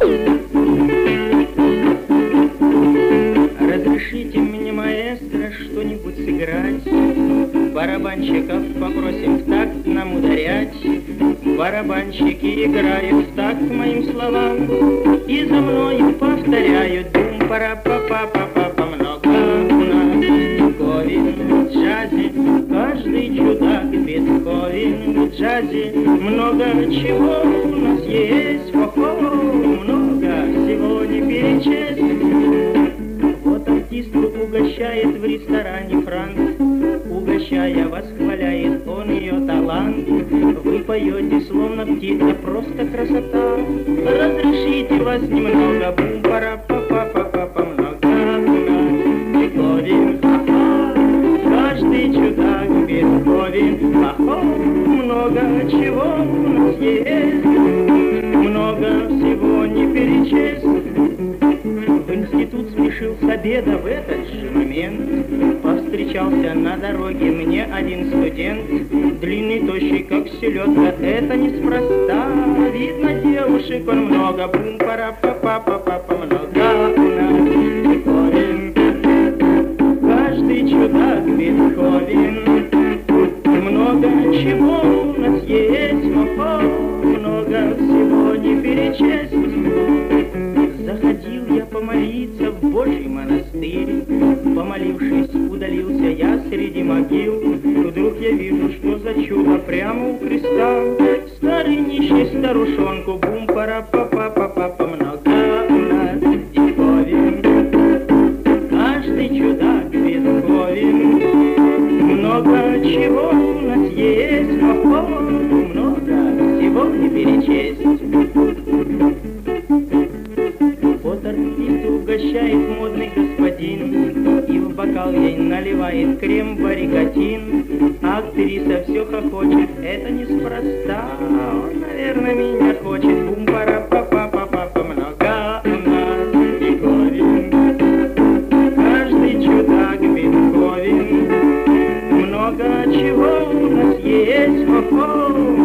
Разрешите мне, маэстро, что-нибудь сыграть. Барабанщиков попросим в такт нам ударять. Барабанщики играют в такт моим словам и за мною повторяют бум-пара-па-па-па-па-па. Много у нас диковин в джазе, каждый чудак Бетховен в джазе. Много чего у нас есть, хо-хо, много всего не перечесть. Вот артистку угощает в ресторане Франк, угощая, восхваляет он ее талант. Вы поете, словно птица, просто красота. Разрешите вас немного, бум-пара-па-па-па-па-па. Много у нас Бетховен, ха-ха, каждый чудак Бетховен, ха-ха. Много чего у нас есть, много всего не перечесть. В институт спешил с обеда в этот же момент. Повстречался на дороге мне один студент, длинный, тощий, как селедка, это неспроста. Видно, девушек он много, бум-пара-па-па-па-па-па. Много у нас Бетховен, каждый чудак Бетховен. Много чего у нас есть, много всего не перечесть. Заходил я помолиться в Божий монастырь, помолившись, удалился я среди могил. Вдруг я вижу, что за чудо прямо у креста. Старый нищий старушонку, бум-пара-па-па-па-па-па. Много у нас Бетховен, каждый чудак Бетховен. Много чего у нас есть, много всего не перечесть. Вот артист угощает модный господин и в бокал ей наливает крем-барикатин. А актриса все хохочет, это неспроста. Он, наверное, меня хочет, бум-пара-па-па-па-па-па. Много у нас Бетховен, каждый чудак Бетховен. Много чего у нас есть, хо-хо.